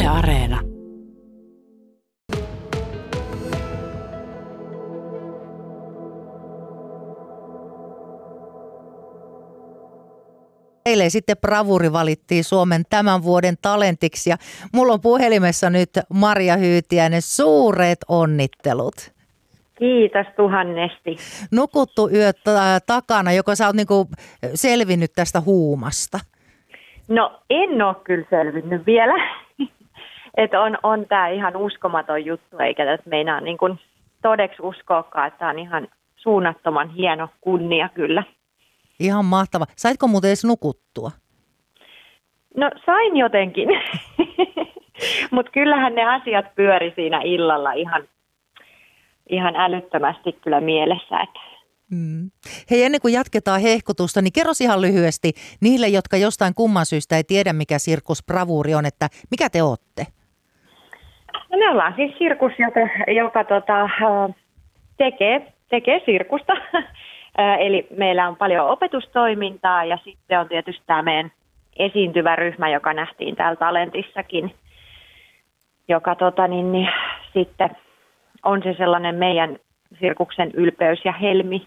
Yle Areena. Eilen sitten Bravuri valittiin Suomen tämän vuoden talentiksi ja mulla on puhelimessa nyt Marja Hyytiäinen. Suuret onnittelut. Kiitos tuhannesti. Nukuttu yö takana, joko sä oot niinku selvinnyt tästä huumasta? No en ole kyllä selvinnyt vielä. Että on tää ihan uskomaton juttu, eikä tätä meinaa niin kuin todeksi uskoakaan, että tää on ihan suunnattoman hieno kunnia kyllä. Ihan mahtava. Saitko muuten edes nukuttua? No sain jotenkin, mutta kyllähän ne asiat pyöri siinä illalla ihan älyttömästi kyllä mielessä. Että. Hei, ennen kuin jatketaan hehkutusta, niin kerros ihan lyhyesti niille, jotka jostain kumman syystä ei tiedä, mikä Sirkus Bravuri on, että mikä te ootte? No me ollaan siis sirkus, joka tekee sirkusta. Eli meillä on paljon opetustoimintaa ja sitten on tietysti tämä meidän esiintyvä ryhmä, joka nähtiin täällä Talentissakin, joka sitten on se sellainen meidän sirkuksen ylpeys ja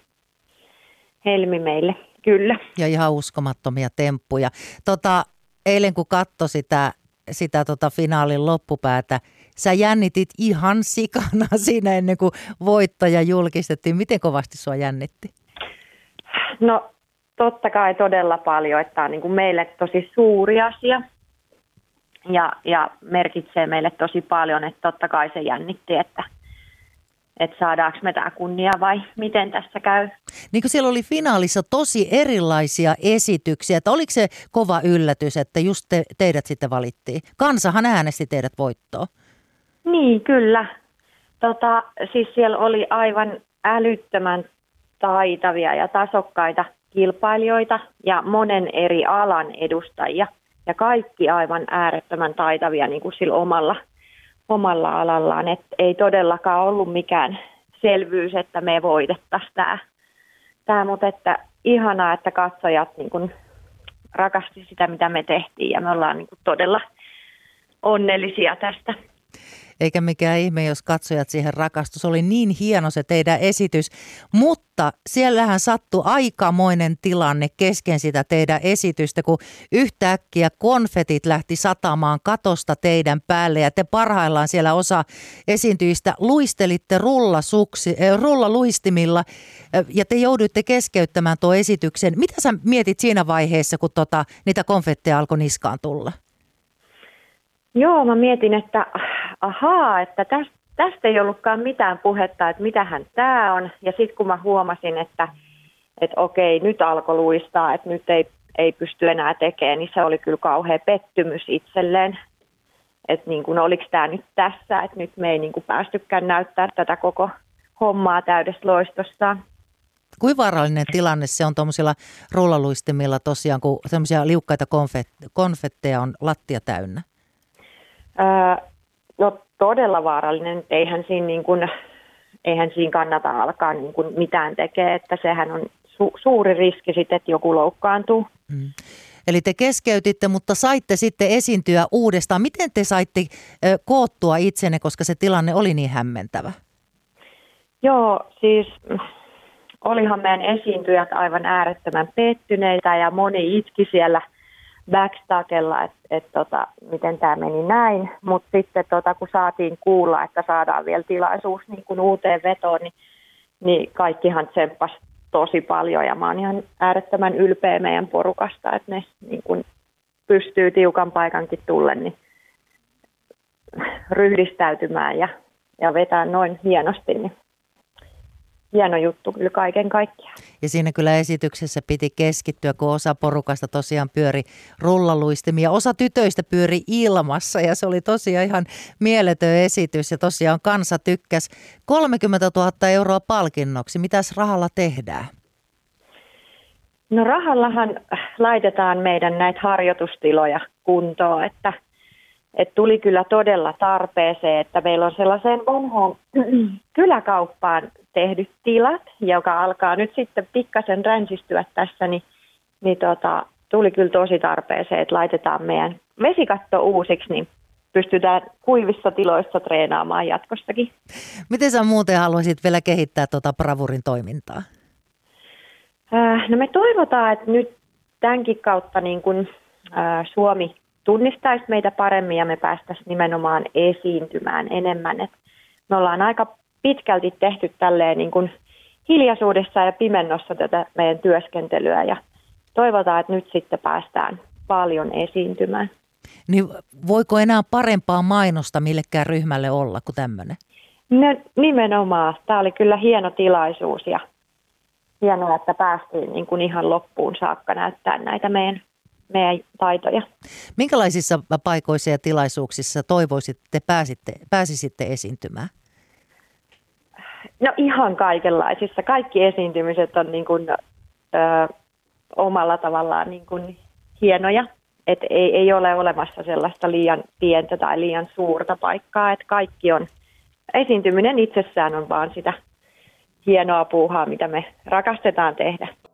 helmi meille, kyllä. Ja ihan uskomattomia temppuja. Eilen kun katsoi sitä finaalin loppupäätä, sä jännitit ihan sikana siinä ennen kuin voittaja julkistettiin. Miten kovasti sua jännitti? No totta kai todella paljon, että tämä on niin kuin meille tosi suuri asia ja merkitsee meille tosi paljon, että totta kai se jännitti, että saadaanko me tämä kunnia vai miten tässä käy. Niin kuin siellä oli finaalissa tosi erilaisia esityksiä, että oliko se kova yllätys, että just teidät sitten valittiin? Kansahan äänesti teidät voittoon. Niin, kyllä. Siis siellä oli aivan älyttömän taitavia ja tasokkaita kilpailijoita ja monen eri alan edustajia. Ja kaikki aivan äärettömän taitavia niin kuin sillä omalla alallaan. Et ei todellakaan ollut mikään selvyys, että me voitettaisiin tämä. Mutta että ihanaa, että katsojat niin kuin rakasti sitä, mitä me tehtiin. Ja me ollaan niin kuin todella onnellisia tästä. Eikä mikään ihme, jos katsojat siihen rakastus. Oli niin hieno se teidän esitys, mutta siellähän sattui aikamoinen tilanne kesken sitä teidän esitystä, kun yhtäkkiä konfetit lähti satamaan katosta teidän päälle ja te parhaillaan siellä osa esiintyjistä luistelitte rullaluistimilla ja te jouduitte keskeyttämään tuon esityksen. Mitä sä mietit siinä vaiheessa, kun niitä konfetteja alkoi niskaan tulla? Joo, mä mietin, että että tästä ei ollutkaan mitään puhetta, että mitähän tämä on. Ja sitten kun mä huomasin, että okei, nyt alkoi luistaa, että nyt ei pysty enää tekemään, niin se oli kyllä kauhea pettymys itselleen. Että niin kuin, oliko tämä nyt tässä, että nyt me ei niin kuin päästykään näyttää tätä koko hommaa täydessä loistossaan. Kuinka vaarallinen tilanne se on tuommoisilla rullaluistimilla tosiaan, kun sellaisia liukkaita konfetteja on lattia täynnä? No todella vaarallinen. Eihän siinä kannata alkaa niin kuin mitään tekee, että sehän on suuri riski sitten, että joku loukkaantuu. Eli te keskeytitte, mutta saitte sitten esiintyä uudestaan. Miten te saitte koottua itsenne, koska se tilanne oli niin hämmentävä? Joo, siis olihan meidän esiintyjät aivan äärettömän pettyneitä ja moni itki siellä backstagella, että miten tämä meni näin, mutta sitten kun saatiin kuulla, että saadaan vielä tilaisuus niin kuin uuteen vetoon, niin kaikkihan tsemppasi tosi paljon ja mä oon ihan äärettömän ylpeä meidän porukasta, että ne niin kuin pystyy tiukan paikankin tullen niin ryhdistäytymään ja vetää noin hienosti, niin hieno juttu kyllä kaiken kaikkiaan. Ja siinä kyllä esityksessä piti keskittyä, kun osa porukasta tosiaan pyöri rullaluistimia. Osa tytöistä pyöri ilmassa ja se oli tosiaan ihan mieletön esitys ja tosiaan kansa tykkäsi. 30 000 euroa palkinnoksi. Mitäs rahalla tehdään? No rahallahan laitetaan meidän näitä harjoitustiloja kuntoon, että tuli kyllä todella tarpeeseen, että meillä on sellaiseen vanhaan kyläkauppaan tehdyt tilat, joka alkaa nyt sitten pikkasen ränsistyä tässä, niin tuli kyllä tosi tarpeeseen, että laitetaan meidän vesikatto uusiksi, niin pystytään kuivissa tiloissa treenaamaan jatkossakin. Miten sä muuten haluaisit vielä kehittää tuota bravurin toimintaa? No me toivotaan, että nyt tämänkin kautta niin kun, Suomi tunnistaisi meitä paremmin ja me päästäisiin nimenomaan esiintymään enemmän. Et me ollaan aika pitkälti tehty tälleen niin kun hiljaisuudessa ja pimennossa tätä meidän työskentelyä ja toivotaan, että nyt sitten päästään paljon esiintymään. Niin voiko enää parempaa mainosta millekään ryhmälle olla kuin tämmöinen? No, nimenomaan. Tämä oli kyllä hieno tilaisuus ja hienoa, että päästiin niin kuin ihan loppuun saakka näyttää näitä meidän taitoja. Minkälaisissa paikoissa ja tilaisuuksissa toivoisit, että pääsisitte esiintymään? No ihan kaikenlaisissa. Kaikki esiintymiset on niin kuin, omalla tavallaan niin kuin hienoja. Et ei ole olemassa sellaista liian pientä tai liian suurta paikkaa. Et kaikki on, esiintyminen itsessään on vaan sitä hienoa puuhaa, mitä me rakastetaan tehdä.